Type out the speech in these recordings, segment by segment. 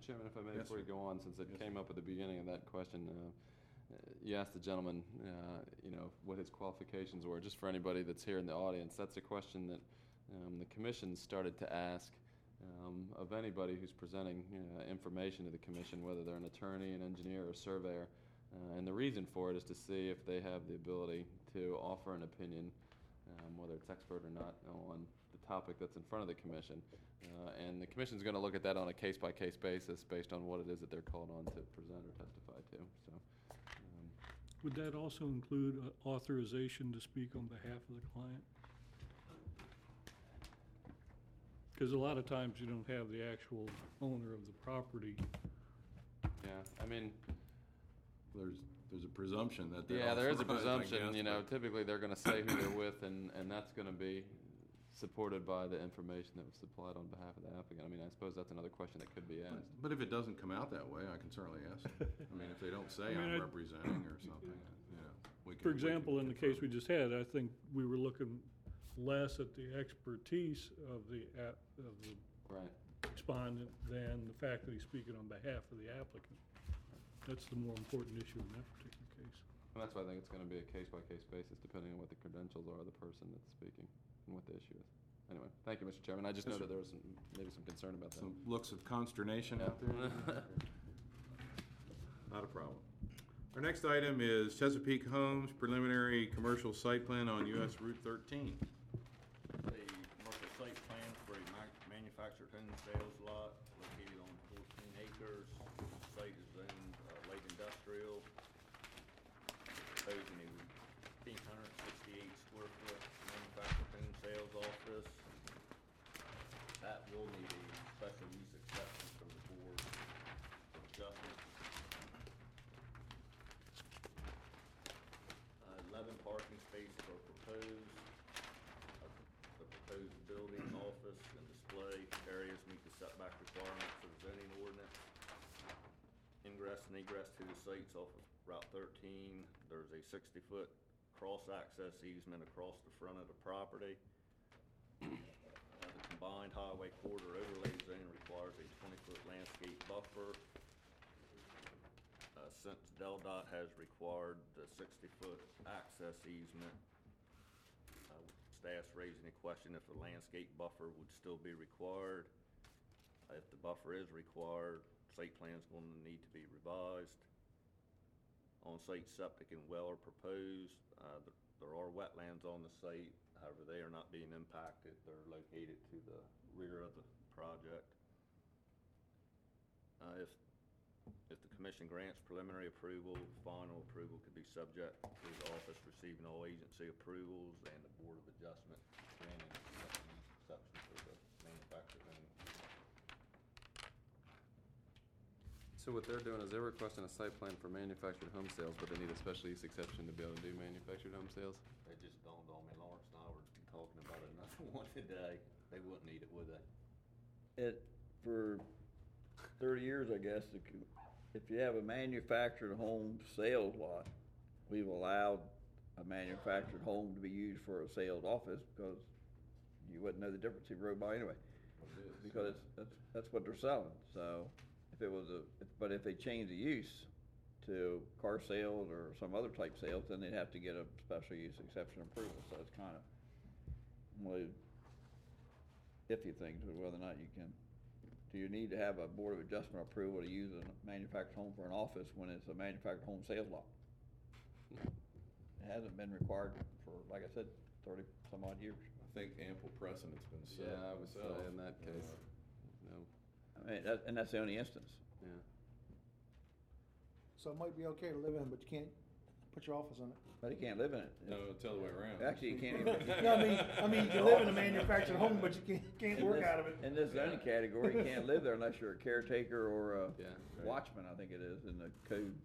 Chairman, if I may, Yes, before you sir. go on, since it Yes, came up at the beginning of that question, you asked the gentleman, what his qualifications were. Just for anybody that's here in the audience, that's a question that the commission started to ask of anybody who's presenting information to the commission, whether they're an attorney, an engineer, or a surveyor. And the reason for it is to see if they have the ability to offer an opinion, whether it's expert or not, on the topic that's in front of the commission. And the commission's going to look at that on a case-by-case basis based on what it is that they're called on to present or testify to. So, Would that also include authorization to speak on behalf of the client? Because a lot of times you don't have the actual owner of the property. yeah, I mean, There's a presumption that they're yeah, there is a authorized, I presumption. guess, but- Typically they're going to say who they're with, and that's going to be supported by the information that was supplied on behalf of the applicant. I mean, I suppose that's another question that could be asked. But if it doesn't come out that way, I can certainly ask them. I mean, if they don't say I'm representing or something, we can. For example, in the case we just had, I think we were looking less at the expertise of the Right. respondent than the fact that he's speaking on behalf of the applicant. That's the more important issue in that particular case. And that's why I think it's going to be a case-by-case basis, depending on what the credentials are of the person that's speaking and what the issue is. Anyway, thank you, Mr. Chairman. I just Yes, know sir. that there was maybe some concern about that. Some looks of consternation out there. Not a problem. Our next item is Chesapeake Homes preliminary commercial site plan on US Route 13. The commercial site plan for a manufactured home sales lot located on 14 acres. The site is zoned light industrial. Proposing a 1,568 square foot manufactured home sales office. That will need a special use exception from the board of adjustment. 11 parking spaces are proposed. The proposed building, office, and display areas meet the setback requirements of the zoning ordinance. Ingress and egress to the sites off of Route 13. There's a 60-foot cross-access easement across the front of the property. The combined highway corridor overlay zone requires a 20-foot landscape buffer. Since DelDOT has required the 60-foot access easement, staff's raising a question if a landscape buffer would still be required. If the buffer is required, site plan is going to need to be revised. On-site septic and well are proposed. There are wetlands on the site, however, they are not being impacted. They're located to the rear of the project. If the commission grants preliminary approval, final approval could be subject to the office receiving all agency approvals and the Board of Adjustment granting exception for the manufactured home. So what they're doing is they're requesting a site plan for manufactured home sales, but they need a special use exception to be able to do manufactured home sales? It just dawned on me, Lawrence and I were talking about another one today. They wouldn't need it, would they? For 30 years, I guess, if you have a manufactured home sales lot, we've allowed a manufactured home to be used for a sales office because you wouldn't know the difference if you rode by anyway. Because that's what they're selling. So but if they change the use to car sales or some other type sales, then they'd have to get a special use exception approval. So it's kind of one of the iffy things with whether or not you can. Do you need to have a Board of Adjustment approval to use a manufactured home for an office when it's a manufactured home sales lot? It hasn't been required for, like I said, 30 some odd years. I think ample precedent's been set. Yeah, I would say myself. in that case, no, I mean, and that's the only instance. yeah. So it might be okay to live in, but you can't put your office in it. But he can't live in it. No, it's the other way around. Actually, you can't even. No, I mean, you can live in a manufactured home, but you can't work out of it. In this zoning category, you can't live there unless you're a caretaker or a Yeah, right. watchman, I think it is, in the code.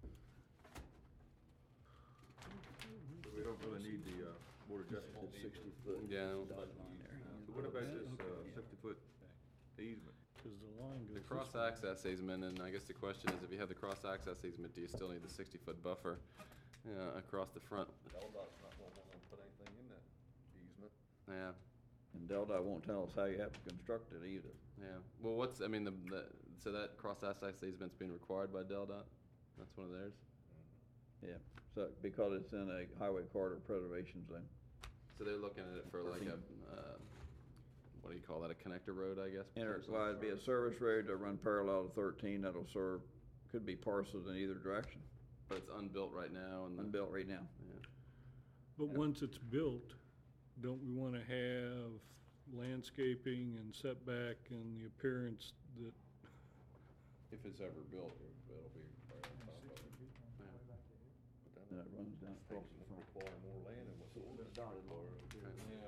We don't really need the Board of Adjustment. It's 60 foot. Yeah. dotted line there. So what about this Okay. 50-foot easement? Because the line goes The this way. cross-access easement, and I guess the question is, if you have the cross-access easement, do you still need the 60-foot buffer across the front? DelDOT's not gonna want to put anything in that easement. Yeah. And Delta won't tell us how you have to construct it either. Yeah, well, what's, I mean, so that cross-access easement's being required by DelDOT? That's one of theirs? Yeah, so, because it's in a highway corridor preservation zone. So they're looking at it for like a, what do you call that, a connector road, I guess? potentially? Well, it'd be a service road to run parallel to 13 that'll serve, could be parcels in either direction, But it's unbuilt right now and. unbuilt right now. Yeah. But once it's built, don't we wanna have landscaping and setback and the appearance that, If it's ever built, it'll be right on top of it. And it runs down across the front. Require more land than what's ordinance requires. Yeah.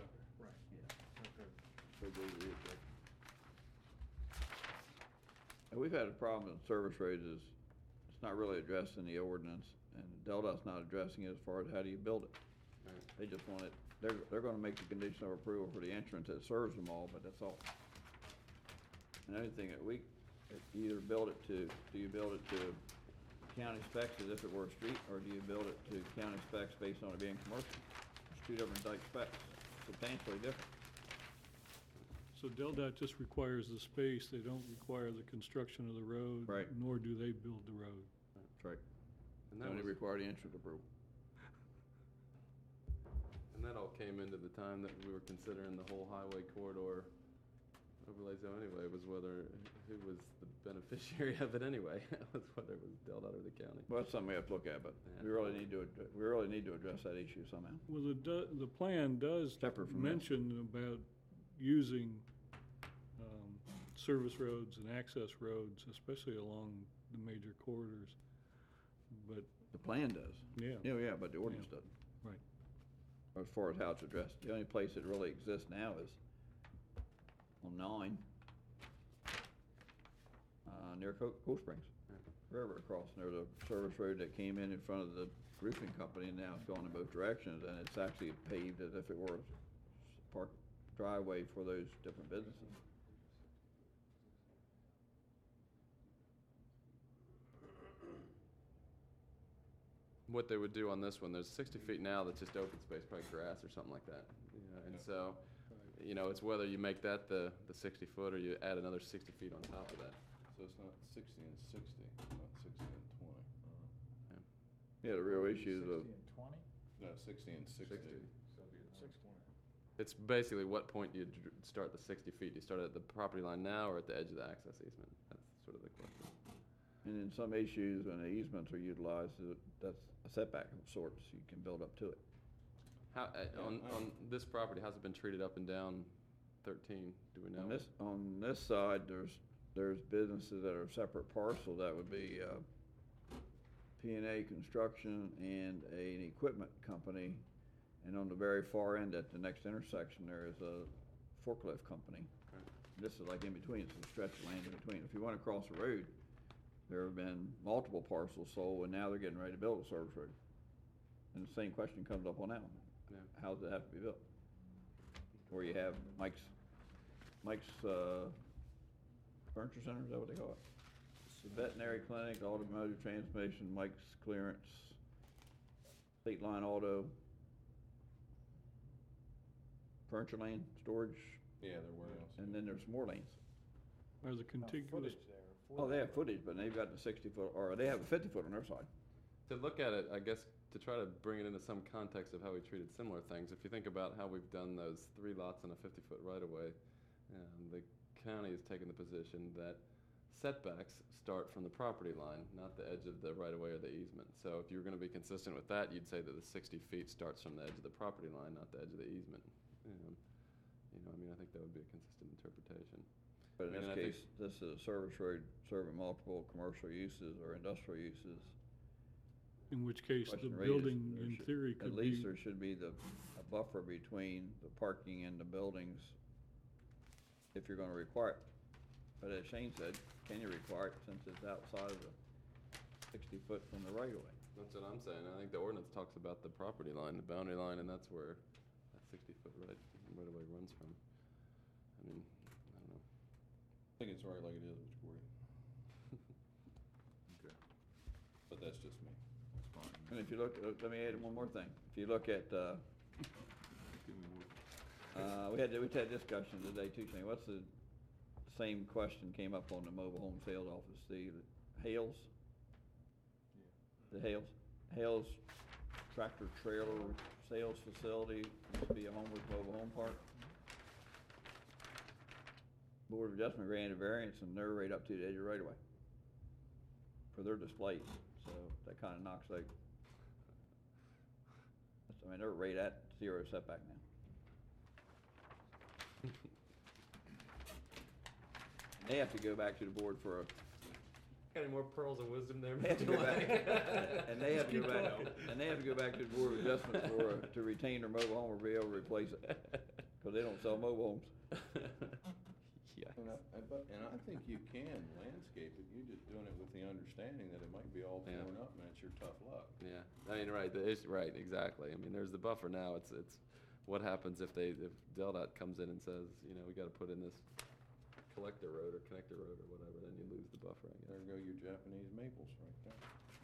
So they do it. And we've had a problem with service roads is, it's not really addressed in the ordinance, and DelDOT's not addressing it as far as how do you build it. Right. They just want it, they're gonna make the condition of approval for the entrance that serves them all, but that's all. And anything that we, you either build it to, do you build it to county specs as if it were a street, or do you build it to county specs based on it being commercial? It's two different type specs, substantially different. so DelDOT just requires the space, they don't require the construction of the road. Right. Nor do they build the road. That's right. And They that only was, require the entrance approval. and that all came into the time that we were considering the whole highway corridor overlay zone anyway, was whether, who was the beneficiary of it anyway, was whether it was DelDOT or the county. Well, that's something we have to look at, but Yeah. we really need to address that issue somehow. Well, the plan does Separate from this. mention about using, service roads and access roads, especially along the major corridors. But, The plan does. yeah, Yeah, but the ordinance doesn't. right. As far as how it's addressed, the only place it really exists now is on 9, near Cool Springs. Railroad crossing, there's a service road that came in front of the roofing company, and now it's going in both directions, and it's actually paved as if it were a park driveway for those different businesses. What they would do on this one, there's 60 feet now that's just open space, probably grass or something like that. You know, and so, you know, it's whether you make that the 60 foot or you add another 60 feet on top of that. So it's not 60 and 60, it's not 60 and 20. Yeah, the real issue is of, No, 60 and 60. It's basically what point do you start the 60 feet? Do you start at the property line now or at the edge of the access easement? That's sort of the question. and in some issues, when the easements are utilized, that's a setback of sorts, you can build up to it. How, on this property, how's it been treated up and down 13? Do we know? On this side, there's businesses that are separate parcel, that would be, P&A Construction and an equipment company. And on the very far end, at the next intersection, there is a forklift company. Right. This is like in between, it's a stretch of land in between. If you went across the road, there have been multiple parcels sold, and now they're getting ready to build a service road. And the same question comes up on that one. Yeah. How does it have to be built? Where you have Mike's Furniture Center, is that what they call it? The veterinary clinic, automotive transmission, Mike's Clearance, State Line Auto, Furniture Land, Storage, Yeah, they're warehouses. and then there's more lanes. Are the contiguous, Oh, they have footage, but they've got the 60-foot, or they have a 50-foot on their side. To look at it, I guess, to try to bring it into some context of how we treated similar things, if you think about how we've done those 3 lots and a 50-foot right-of-way, the county has taken the position that setbacks start from the property line, not the edge of the right-of-way or the easement. So if you were going to be consistent with that, you'd say that the 60 feet starts from the edge of the property line, not the edge of the easement. I mean, I think that would be a consistent interpretation. But in I mean, this I think- case, this is a service road serving multiple commercial uses or industrial uses. in which case the Question raised, building there in should- theory At could least be, there should be a buffer between the parking and the buildings if you're gonna require it. But as Shane said, can you require it since it's outside of the 60 foot from the right of way? That's what I'm saying. I think the ordinance talks about the property line, the boundary line, and that's where that 60-foot right-of-way runs from. I mean, I don't know. I think it's right like it is, Mr. Corey. Okay. But that's just me. That's fine. And if you look, let me add one more thing. If you look at, Give me more. We had discussion today too, Shane. What's the same question came up on the mobile home sales office, the Hales? The Hales tractor trailer sales facility used to be a Homewood mobile home park. Board of Adjustment granted variance and they're right up to the edge of right away for their displays, so that kinda knocks like, I mean, they're right at 0 setback now. They have to go back to the board for a, Got any more pearls of wisdom there? they have to go back, and they have to go back, and they have to go back to the Board of Adjustment to retain their mobile home or be able to replace it, cause they don't sell mobile homes. Yeah. And I think you can landscape it, you're just doing it with the understanding that it might be all Yeah. torn up, and it's your tough luck. Yeah, I mean, right, right, exactly. I mean, there's the buffer now. It's what happens if DelDOT comes in and says, you know, we got to put in this collector road or connector road or whatever, then you lose the buffer, I There guess. go your Japanese maples right there.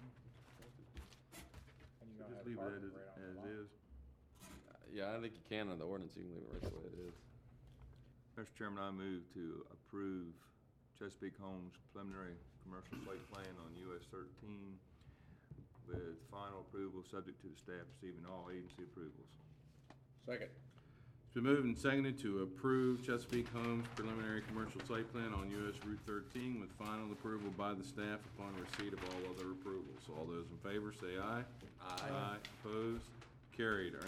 Just leave it as is. Yeah, I think you can on the ordinance. You can leave it right the way it is. Mr. Chairman, I move to approve Chesapeake Homes preliminary commercial site plan on US 13 with final approval, subject to the staff receiving all agency approvals. Second. It's been moved and seconded to approve Chesapeake Homes preliminary commercial site plan on US Route 13 with final approval by the staff upon receipt of all other approvals. All those in favor say aye. Aye. Opposed? Carried. Our